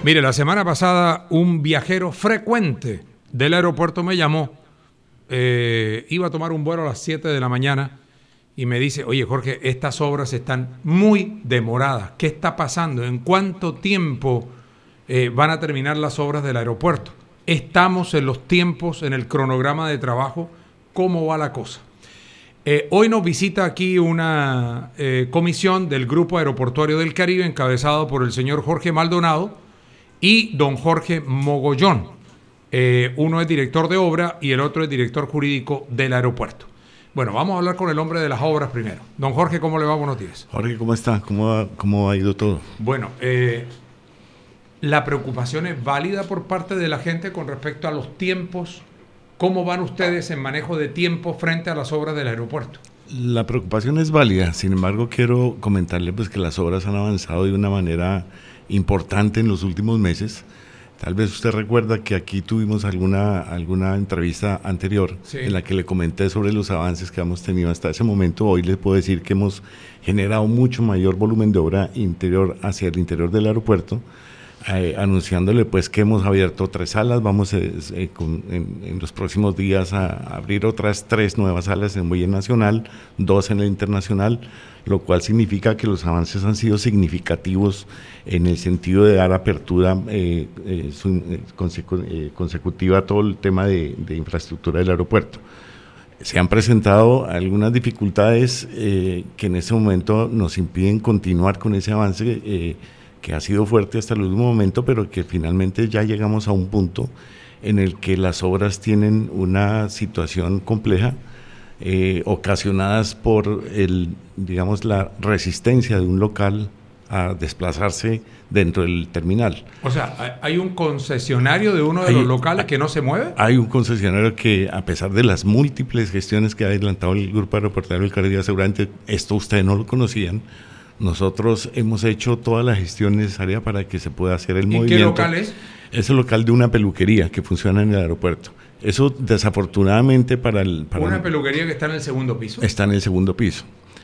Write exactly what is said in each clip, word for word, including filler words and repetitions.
Mire, la semana pasada un viajero frecuente del aeropuerto me llamó, eh, iba a tomar un vuelo a las siete de la mañana y me dice, oye Jorge, estas obras están muy demoradas, ¿qué está pasando? ¿En cuánto tiempo eh, van a terminar las obras del aeropuerto? Estamos en los tiempos, en el cronograma de trabajo, ¿cómo va la cosa? Eh, hoy nos visita aquí una eh, comisión del Grupo Aeroportuario del Caribe encabezado por el señor Jorge Maldonado y don Jorge Mogollón. Eh, uno es director de obra y el otro es director jurídico del aeropuerto. Bueno, vamos a hablar con el hombre de las obras primero. Don Jorge, ¿cómo le va? Buenos días. Jorge, ¿cómo está? ¿Cómo ha, cómo ha ido todo? Bueno, eh, la preocupación es válida por parte de la gente con respecto a los tiempos. ¿Cómo van ustedes en manejo de tiempo frente a las obras del aeropuerto? La preocupación es válida, sin embargo quiero comentarle pues que las obras han avanzado de una manera importante en los últimos meses. Tal vez usted recuerda que aquí tuvimos alguna, alguna entrevista anterior, sí, en la que le comenté sobre los avances que hemos tenido hasta ese momento. Hoy les puedo decir que hemos generado mucho mayor volumen de obra interior hacia el interior del aeropuerto, eh, anunciándole pues que hemos abierto tres salas. Vamos eh, eh, con, en, en los próximos días a abrir otras tres nuevas salas en Muelle Nacional, dos en el Internacional, lo cual significa que los avances han sido significativos en el sentido de dar apertura eh, eh, su, eh, consecu eh, consecutiva a todo el tema de, de infraestructura del aeropuerto. Se han presentado algunas dificultades eh, que en este momento nos impiden continuar con ese avance eh, que ha sido fuerte hasta el último momento, pero que finalmente ya llegamos a un punto en el que las obras tienen una situación compleja, Eh, ocasionadas por el, digamos, la resistencia de un local a desplazarse dentro del terminal. O sea, ¿hay un concesionario de uno de hay, los locales que no se mueve? Hay un concesionario que, a pesar de las múltiples gestiones que ha adelantado el Grupo Aeroportuario del Caribe, seguramente esto ustedes no lo conocían, nosotros hemos hecho toda la gestión necesaria para que se pueda hacer el ¿Y movimiento. qué local es? Es el local de una peluquería que funciona en el aeropuerto. Eso desafortunadamente para el... Para una el, peluquería que está en el segundo piso. Está en el segundo piso.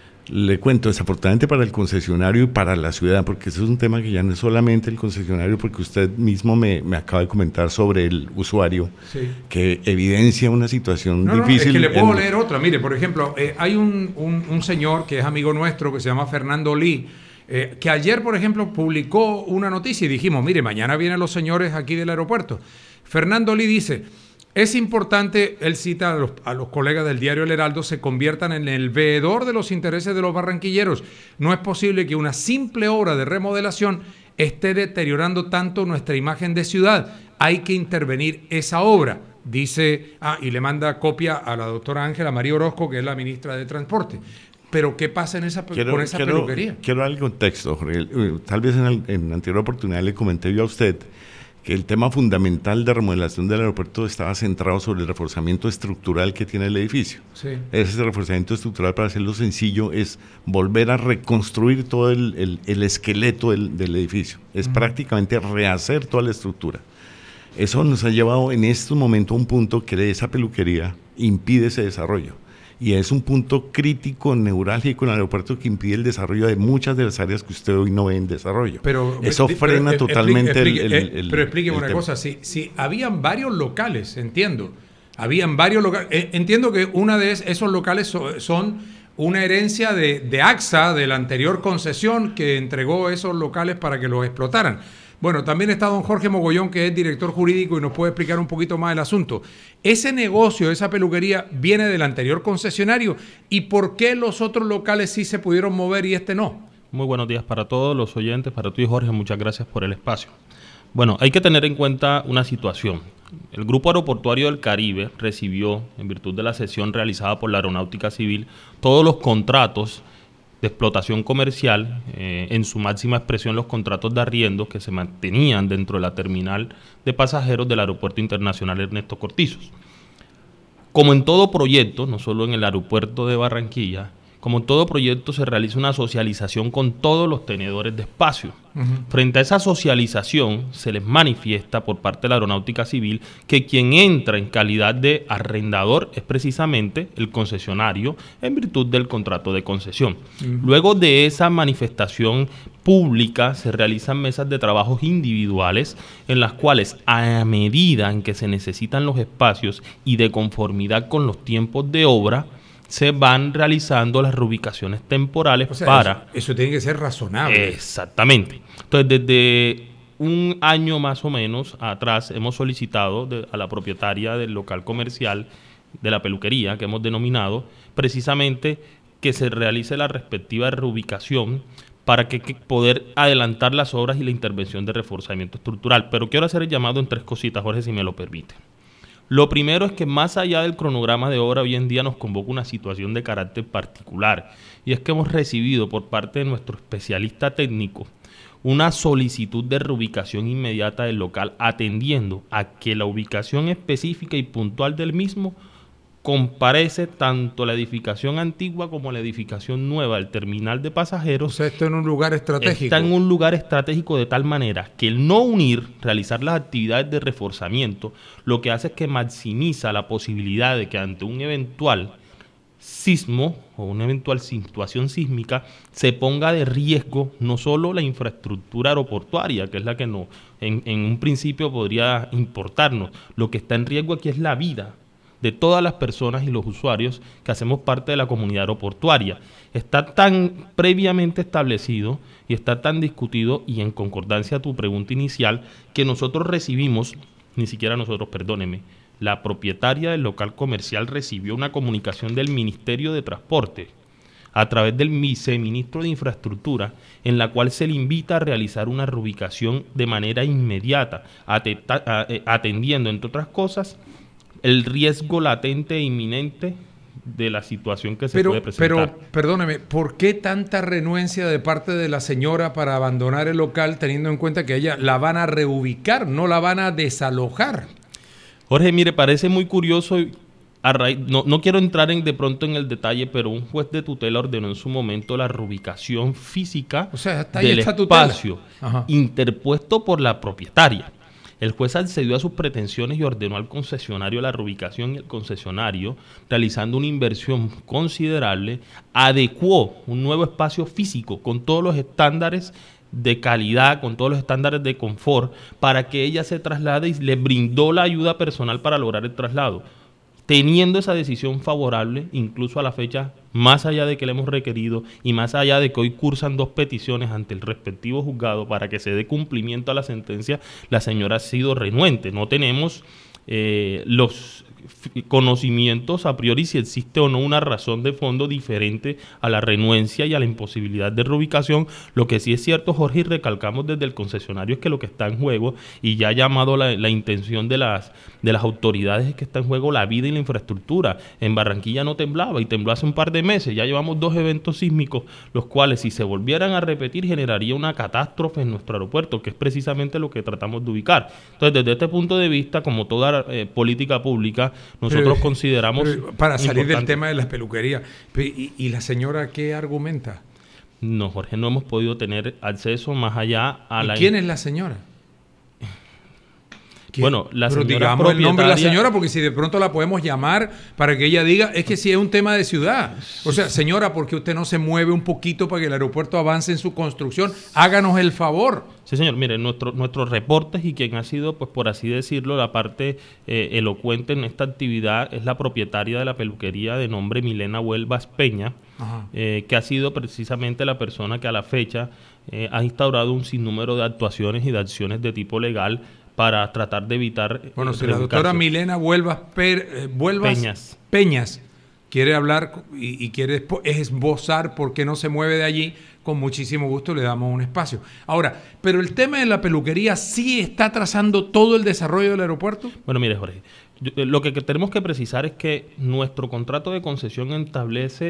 Le cuento, desafortunadamente para el concesionario y para la ciudad, porque eso es un tema que ya no es solamente el concesionario, porque usted mismo me, me acaba de comentar sobre el usuario, sí, que evidencia una situación no, difícil. No, es que le puedo en, leer otra. Mire, por ejemplo, eh, hay un, un, un señor que es amigo nuestro que se llama Fernando Lee, eh, que ayer, por ejemplo, publicó una noticia y dijimos, mire, mañana vienen los señores aquí del aeropuerto. Fernando Lee dice... Es importante, él cita a los, a los colegas del diario El Heraldo, se conviertan en el veedor de los intereses de los barranquilleros. No es posible que una simple obra de remodelación esté deteriorando tanto nuestra imagen de ciudad. Hay que intervenir esa obra, dice, ah, y le manda copia a la doctora Ángela María Orozco, que es la ministra de Transporte. Pero ¿qué pasa en esa, quiero, con esa quiero, peluquería? Quiero dar el contexto, Jorge. Tal vez en, el, en la anterior oportunidad le comenté yo a usted que el tema fundamental de remodelación del aeropuerto estaba centrado sobre el reforzamiento estructural que tiene el edificio. Sí. Ese reforzamiento estructural, para hacerlo sencillo, es volver a reconstruir todo el, el, el esqueleto del, del edificio. Es uh-huh. prácticamente rehacer toda la estructura. Eso nos ha llevado en este momento a un punto que esa peluquería impide ese desarrollo. Y es un punto crítico, neurálgico en el aeropuerto que impide el desarrollo de muchas de las áreas que usted hoy no ve en desarrollo. Pero, Eso pero, frena pero, totalmente explique, el, explique, el, el... Pero explíqueme una tema. cosa, si, si habían varios locales, entiendo, habían varios locales, eh, entiendo que uno de esos locales so, son una herencia de, de AXA, de la anterior concesión que entregó esos locales para que los explotaran. Bueno, también está don Jorge Mogollón, que es director jurídico y nos puede explicar un poquito más el asunto. ¿Ese negocio, esa peluquería, viene del anterior concesionario? ¿Y por qué los otros locales sí se pudieron mover y este no? Muy buenos días para todos los oyentes, para tú y Jorge, muchas gracias por el espacio. Bueno, hay que tener en cuenta una situación. El Grupo Aeroportuario del Caribe recibió, en virtud de la cesión realizada por la Aeronáutica Civil, todos los contratos de explotación comercial, eh, en su máxima expresión los contratos de arriendo que se mantenían dentro de la terminal de pasajeros del Aeropuerto Internacional Ernesto Cortizos. Como en todo proyecto, no solo en el aeropuerto de Barranquilla, como todo proyecto, se realiza una socialización con todos los tenedores de espacio. Uh-huh. Frente a esa socialización, se les manifiesta por parte de la Aeronáutica Civil que quien entra en calidad de arrendador es precisamente el concesionario en virtud del contrato de concesión. Uh-huh. Luego de esa manifestación pública, se realizan mesas de trabajos individuales en las cuales, a medida en que se necesitan los espacios y de conformidad con los tiempos de obra, se van realizando las reubicaciones temporales. O sea, para... Eso, eso tiene que ser razonable. Exactamente. Entonces, desde un año más o menos atrás, hemos solicitado de, a la propietaria del local comercial de la peluquería, que hemos denominado, precisamente que se realice la respectiva reubicación para que, que poder adelantar las obras y la intervención de reforzamiento estructural. Pero quiero hacer el llamado en tres cositas, Jorge, si me lo permite. Lo primero es que más allá del cronograma de obra, hoy en día nos convoca una situación de carácter particular, y es que hemos recibido por parte de nuestro especialista técnico una solicitud de reubicación inmediata del local, atendiendo a que la ubicación específica y puntual del mismo comparece tanto la edificación antigua como la edificación nueva del terminal de pasajeros. O sea, esto en un lugar estratégico. Está en un lugar estratégico de tal manera que el no unir, realizar las actividades de reforzamiento, lo que hace es que maximiza la posibilidad de que ante un eventual sismo o una eventual situación sísmica se ponga de riesgo no solo la infraestructura aeroportuaria, que es la que no, en, en un principio podría importarnos. Lo que está en riesgo aquí es la vida de todas las personas y los usuarios que hacemos parte de la comunidad aeroportuaria. Está tan previamente establecido y está tan discutido, y en concordancia a tu pregunta inicial, que nosotros recibimos, ni siquiera nosotros, perdóneme, la propietaria del local comercial recibió una comunicación del Ministerio de Transporte a través del viceministro de Infraestructura, en la cual se le invita a realizar una reubicación de manera inmediata, atendiendo, entre otras cosas, el riesgo latente e inminente de la situación que se pero, puede presentar. Pero, perdóneme, ¿por qué tanta renuencia de parte de la señora para abandonar el local, teniendo en cuenta que ella la van a reubicar, no la van a desalojar? Jorge, mire, parece muy curioso, a raíz, no, no quiero entrar en, de pronto en el detalle, pero un juez de tutela ordenó en su momento la reubicación física, o sea, está ahí, del espacio interpuesto por la propietaria. El juez accedió a sus pretensiones y ordenó al concesionario la reubicación, y el concesionario, realizando una inversión considerable, adecuó un nuevo espacio físico con todos los estándares de calidad, con todos los estándares de confort, para que ella se traslade, y le brindó la ayuda personal para lograr el traslado. Teniendo esa decisión favorable, incluso a la fecha, más allá de que le hemos requerido y más allá de que hoy cursan dos peticiones ante el respectivo juzgado para que se dé cumplimiento a la sentencia, la señora ha sido renuente. No tenemos eh, los conocimientos a priori si existe o no una razón de fondo diferente a la renuencia y a la imposibilidad de reubicación. Lo que sí es cierto, Jorge, y recalcamos desde el concesionario, es que lo que está en juego, y ya ha llamado la, la intención de las, de las autoridades, es que está en juego la vida y la infraestructura. En Barranquilla no temblaba, y tembló hace un par de meses. Ya llevamos dos eventos sísmicos, los cuales, si se volvieran a repetir, generaría una catástrofe en nuestro aeropuerto, que es precisamente lo que tratamos de ubicar. Entonces, desde este punto de vista, como toda eh, política pública, nosotros pero, consideramos... Pero para salir importante. Del tema de las peluquerías, ¿y, ¿y la señora qué argumenta? No, Jorge, no hemos podido tener acceso más allá a ¿Y la... ¿Quién es la señora? Bueno, la Pero señora digamos el nombre de la señora, porque si de pronto la podemos llamar para que ella diga, es que si es un tema de ciudad. O sea, señora, ¿por qué usted no se mueve un poquito para que el aeropuerto avance en su construcción? Háganos el favor. Sí, señor. Mire, nuestro, nuestros reportes, y quien ha sido, pues por así decirlo, la parte eh, elocuente en esta actividad es la propietaria de la peluquería de nombre Milena Huelvas Peña, eh, que ha sido precisamente la persona que a la fecha eh, ha instaurado un sinnúmero de actuaciones y de acciones de tipo legal para tratar de evitar... Bueno, si la doctora Milena Huelvas, per, eh, Huelvas Peñas. Peñas quiere hablar y, y quiere esbozar por qué no se mueve de allí, con muchísimo gusto le damos un espacio. Ahora, pero el tema de la peluquería sí está trazando todo el desarrollo del aeropuerto. Bueno, mire, Jorge, yo, lo que, que tenemos que precisar es que nuestro contrato de concesión establece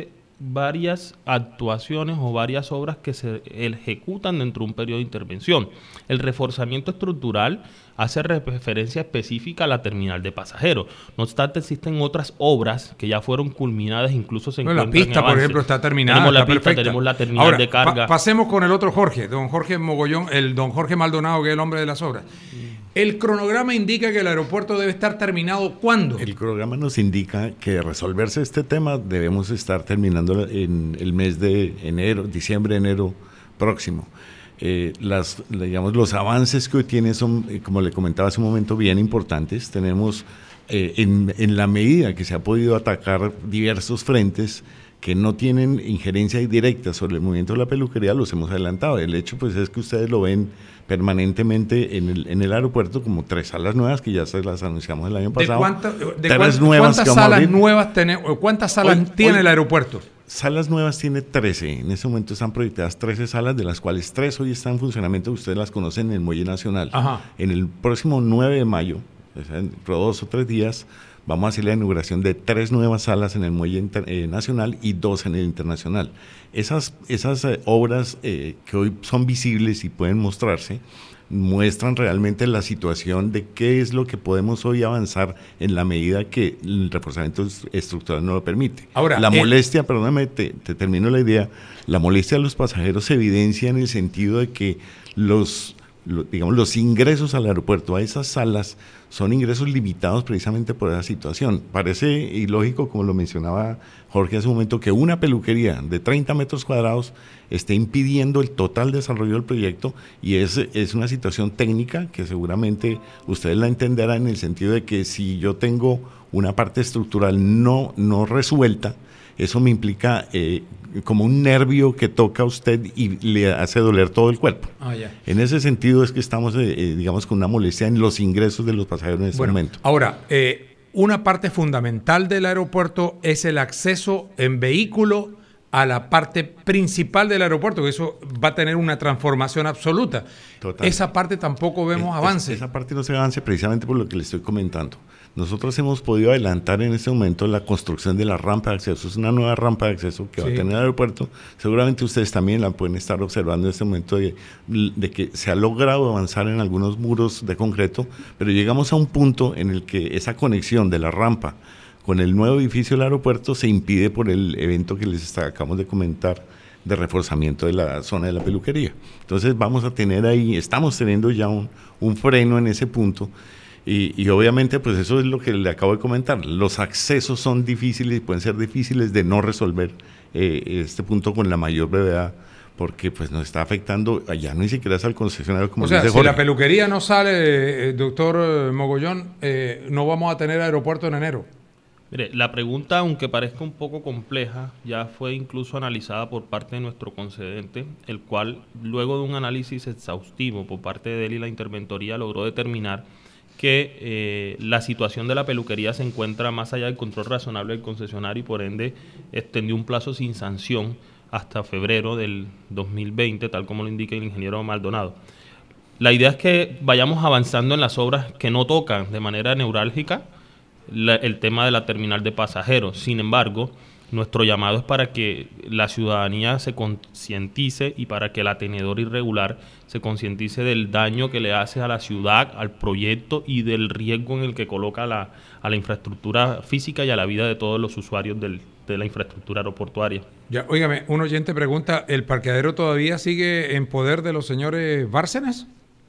varias actuaciones o varias obras que se ejecutan dentro de un periodo de intervención. El reforzamiento estructural hace referencia específica a la terminal de pasajeros. No obstante, existen otras obras que ya fueron culminadas, incluso se bueno, encuentran la pista, en por ejemplo, está terminada. Tenemos la está pista, perfecta. tenemos la terminal Ahora, de carga. Pa pasemos con el otro Jorge, don Jorge Mogollón, el don Jorge Maldonado, que es el hombre de las obras. El cronograma indica que el aeropuerto debe estar terminado ¿cuándo? El cronograma nos indica que de resolverse este tema debemos estar terminando en el mes de enero, diciembre, enero próximo. Eh, las, digamos, los avances que hoy tiene son, eh, como le comentaba hace un momento, bien importantes. Tenemos, eh, en, en la medida que se ha podido atacar diversos frentes que no tienen injerencia directa sobre el movimiento de la peluquería, los hemos adelantado. El hecho pues es que ustedes lo ven permanentemente en el, en el aeropuerto como tres salas nuevas que ya se las anunciamos el año pasado. ¿De, cuánta, de tres cuánta, nuevas cuántas salas nuevas tenemos? ¿Cuántas salas hoy, tiene hoy, el aeropuerto? Salas nuevas tiene trece. En este momento están proyectadas trece salas, de las cuales tres hoy están en funcionamiento. Ustedes las conocen en el Muelle Nacional. Ajá. En el próximo nueve de mayo, o sea, dentro de dos o tres días, vamos a hacer la inauguración de tres nuevas salas en el Muelle Inter, eh, Nacional y dos en el Internacional. Esas, esas eh, obras eh, que hoy son visibles y pueden mostrarse, muestran realmente la situación de qué es lo que podemos hoy avanzar en la medida que el reforzamiento estructural no lo permite. Ahora, la eh, molestia, perdóname, te, te termino la idea, la molestia de los pasajeros se evidencia en el sentido de que los... Lo, digamos, los ingresos al aeropuerto, a esas salas, son ingresos limitados precisamente por esa situación. Parece ilógico, como lo mencionaba Jorge hace un momento, que una peluquería de treinta metros cuadrados esté impidiendo el total desarrollo del proyecto, y es, es una situación técnica que seguramente ustedes la entenderán en el sentido de que si yo tengo una parte estructural no, no resuelta, eso me implica eh, como un nervio que toca a usted y le hace doler todo el cuerpo. Ah, ya. En ese sentido es que estamos, eh, digamos, con una molestia en los ingresos de los pasajeros en este bueno, momento. Ahora, eh, una parte fundamental del aeropuerto es el acceso en vehículo a la parte principal del aeropuerto, que eso va a tener una transformación absoluta. Total. Esa parte tampoco vemos es, avance. Es, esa parte no se avance precisamente por lo que le estoy comentando. Nosotros hemos podido adelantar en este momento la construcción de la rampa de acceso. Es una nueva rampa de acceso que sí. va a tener el aeropuerto. Seguramente ustedes también la pueden estar observando en este momento de, de que se ha logrado avanzar en algunos muros de concreto, pero llegamos a un punto en el que esa conexión de la rampa con el nuevo edificio del aeropuerto se impide por el evento que les está, acabamos de comentar de reforzamiento de la zona de la peluquería. Entonces vamos a tener ahí, estamos teniendo ya un, un freno en ese punto. Y, y obviamente pues eso es lo que le acabo de comentar, los accesos son difíciles y pueden ser difíciles de no resolver eh, este punto con la mayor brevedad, porque pues nos está afectando, allá no ni siquiera es al concesionario como o sea, dice si Jorge. la peluquería no sale, eh, doctor Mogollón, eh, no vamos a tener aeropuerto en enero. Mire, la pregunta, aunque parezca un poco compleja, ya fue incluso analizada por parte de nuestro concedente, el cual luego de un análisis exhaustivo por parte de él y la interventoría logró determinar que eh, la situación de la peluquería se encuentra más allá del control razonable del concesionario y por ende extendió un plazo sin sanción hasta febrero del dos mil veinte, tal como lo indica el ingeniero Maldonado. La idea es que vayamos avanzando en las obras que no tocan de manera neurálgica la, el tema de la terminal de pasajeros. Sin embargo, nuestro llamado es para que la ciudadanía se concientice y para que el atenedor irregular se concientice del daño que le hace a la ciudad, al proyecto y del riesgo en el que coloca la, a la infraestructura física y a la vida de todos los usuarios del, de la infraestructura aeroportuaria. Ya, óigame, un oyente pregunta, ¿el parqueadero todavía sigue en poder de los señores Bárcenas?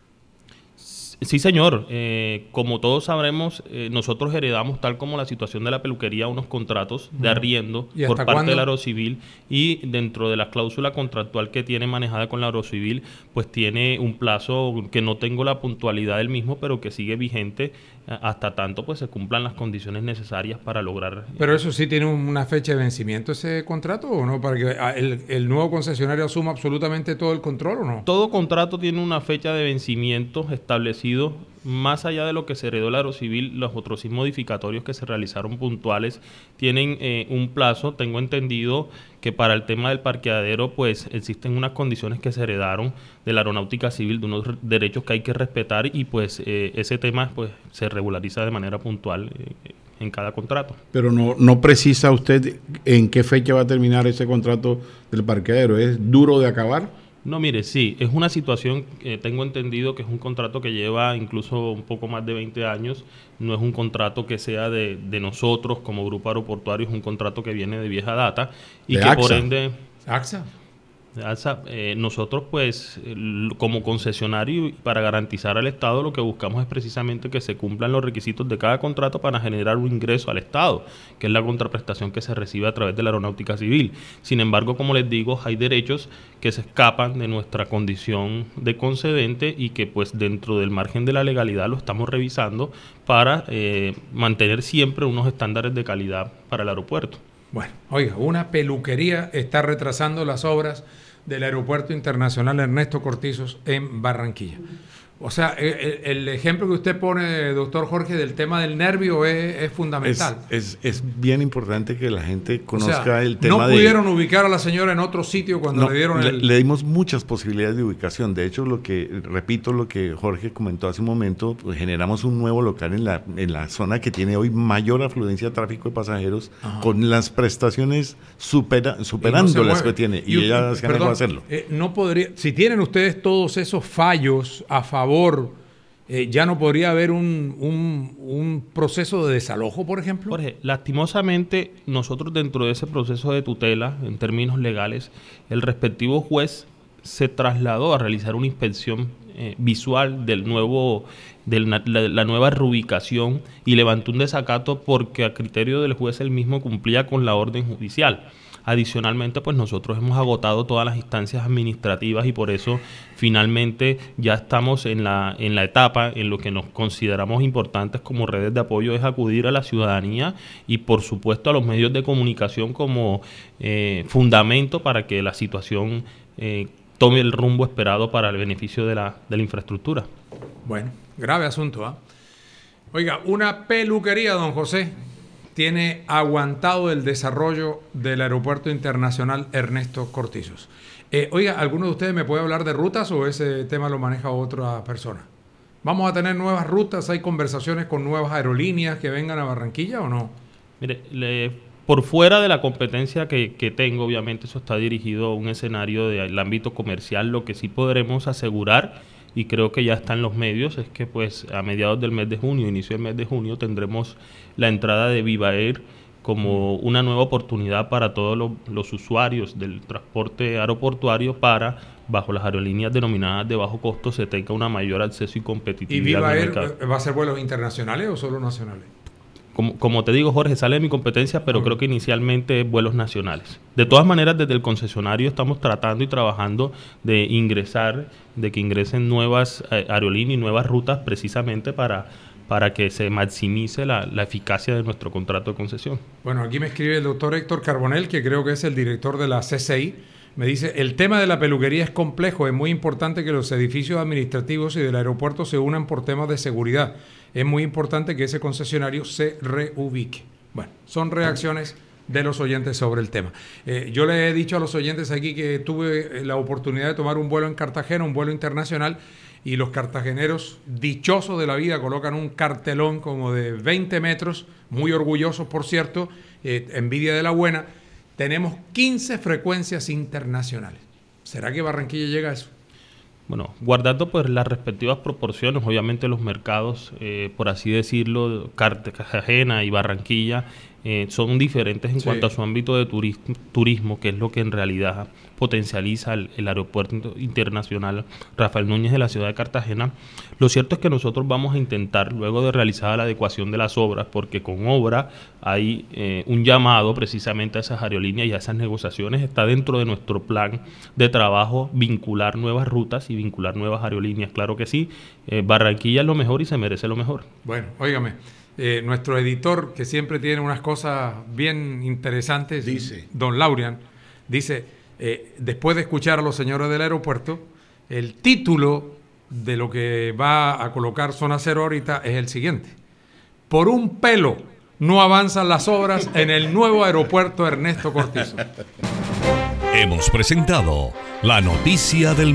Sí, señor. Eh, como todos sabremos, eh, nosotros heredamos, tal como la situación de la peluquería, unos contratos de arriendo por parte ¿cuándo? de la Aerocivil, y dentro de la cláusula contractual que tiene manejada con la Aerocivil, pues tiene un plazo que no tengo la puntualidad del mismo, pero que sigue vigente hasta tanto pues se cumplan las condiciones necesarias para lograr. Pero eso sí tiene una fecha de vencimiento ese contrato, ¿o no? Para que el, el nuevo concesionario asuma absolutamente todo el control, ¿o no? Todo contrato tiene una fecha de vencimiento establecido. Más allá de lo que se heredó la Aerocivil, los otros sí modificatorios que se realizaron puntuales tienen eh, un plazo. Tengo entendido que para el tema del parqueadero pues existen unas condiciones que se heredaron de la Aeronáutica Civil, de unos derechos que hay que respetar, y pues eh, ese tema pues se regulariza de manera puntual eh, en cada contrato. Pero no, no precisa usted en qué fecha va a terminar ese contrato del parqueadero. ¿Es duro de acabar? No, mire, sí, es una situación, eh, tengo entendido que es un contrato que lleva incluso un poco más de veinte años, no es un contrato que sea de, de nosotros como grupo aeroportuario, es un contrato que viene de vieja data y ¿De que AXA? por ende... ¿AXA? AXA, eh, nosotros pues el, como concesionario para garantizar al Estado lo que buscamos es precisamente que se cumplan los requisitos de cada contrato para generar un ingreso al Estado, que es la contraprestación que se recibe a través de la aeronáutica civil. Sin embargo, como les digo, hay derechos que se escapan de nuestra condición de concedente y que pues dentro del margen de la legalidad lo estamos revisando para eh, mantener siempre unos estándares de calidad para el aeropuerto. Bueno, oiga, una peluquería está retrasando las obras del Aeropuerto Internacional Ernesto Cortizos en Barranquilla. O sea, el, el ejemplo que usted pone, doctor Jorge, del tema del nervio es, es fundamental. Es, es, es bien importante que la gente conozca o sea, el tema no de... pudieron ubicar a la señora en otro sitio cuando No, le dieron le, el... le dimos muchas posibilidades de ubicación. De hecho, lo que repito, lo que Jorge comentó hace un momento, pues generamos un nuevo local en la, en la zona que tiene hoy mayor afluencia de tráfico de pasajeros, Ajá. con las prestaciones supera, superando no las que tiene. Y, y ella se anegó a hacerlo. Eh, no podría, si tienen ustedes todos esos fallos a favor, eh, ¿ya no podría haber un, un, un proceso de desalojo, por ejemplo? Jorge, lastimosamente, nosotros dentro de ese proceso de tutela, en términos legales, el respectivo juez se trasladó a realizar una inspección eh, visual del nuevo, de la, la, la nueva reubicación y levantó un desacato porque a criterio del juez él mismo cumplía con la orden judicial. Adicionalmente, pues nosotros hemos agotado todas las instancias administrativas y por eso finalmente ya estamos en la, en la etapa en lo que nos consideramos importantes como redes de apoyo es acudir a la ciudadanía y por supuesto a los medios de comunicación como eh, fundamento para que la situación eh, tome el rumbo esperado para el beneficio de la, de la infraestructura. Bueno, grave asunto, ¿ah? ¿eh? Oiga, una peluquería, don José, tiene aguantado el desarrollo del Aeropuerto Internacional Ernesto Cortizos. Eh, oiga, ¿alguno de ustedes me puede hablar de rutas o ese tema lo maneja otra persona? ¿Vamos a tener nuevas rutas? ¿Hay conversaciones con nuevas aerolíneas que vengan a Barranquilla o no? Mire, le, por fuera de la competencia que, que tengo, obviamente eso está dirigido a un escenario del ámbito comercial. Lo que sí podremos asegurar, y creo que ya está en los medios, es que pues a mediados del mes de junio, inicio del mes de junio, tendremos la entrada de Viva Air como una nueva oportunidad para todos los, los usuarios del transporte aeroportuario para, bajo las aerolíneas denominadas de bajo costo, se tenga una mayor acceso y competitividad. ¿Y Viva Air mercado. va a ser vuelos internacionales o solo nacionales? Como, como te digo, Jorge, sale de mi competencia, pero uh-huh. creo que inicialmente vuelos nacionales. De todas maneras, desde el concesionario estamos tratando y trabajando de ingresar, de que ingresen nuevas eh, aerolíneas y nuevas rutas precisamente para, para que se maximice la, la eficacia de nuestro contrato de concesión. Bueno, aquí me escribe el doctor Héctor Carbonell, que creo que es el director de la C C I. Me dice, el tema de la peluquería es complejo, es muy importante que los edificios administrativos y del aeropuerto se unan por temas de seguridad. Es muy importante que ese concesionario se reubique. Bueno, son reacciones de los oyentes sobre el tema. Eh, yo le he dicho a los oyentes aquí que tuve la oportunidad de tomar un vuelo en Cartagena, un vuelo internacional, y los cartageneros, dichosos de la vida, colocan un cartelón como de veinte metros, muy orgullosos, por cierto, eh, envidia de la buena. Tenemos quince frecuencias internacionales. ¿Será que Barranquilla llega a eso? Bueno, guardando pues las respectivas proporciones, obviamente los mercados, eh, por así decirlo, Cartagena y Barranquilla, eh, son diferentes en sí. cuanto a su ámbito de turismo, turismo, que es lo que en realidad potencializa el, el aeropuerto internacional Rafael Núñez de la ciudad de Cartagena. Lo cierto es que nosotros vamos a intentar, luego de realizada la adecuación de las obras, porque con obra hay eh, un llamado precisamente a esas aerolíneas y a esas negociaciones, está dentro de nuestro plan de trabajo vincular nuevas rutas y vincular nuevas aerolíneas, claro que sí. eh, Barranquilla es lo mejor y se merece lo mejor. Bueno, óigame, eh, nuestro editor, que siempre tiene unas cosas bien interesantes, dice, don Laurian, dice, eh, después de escuchar a los señores del aeropuerto, el título de lo que va a colocar Zona Cero ahorita es el siguiente: por un pelo no avanzan las obras en el nuevo aeropuerto Ernesto Cortizos. Hemos presentado la noticia del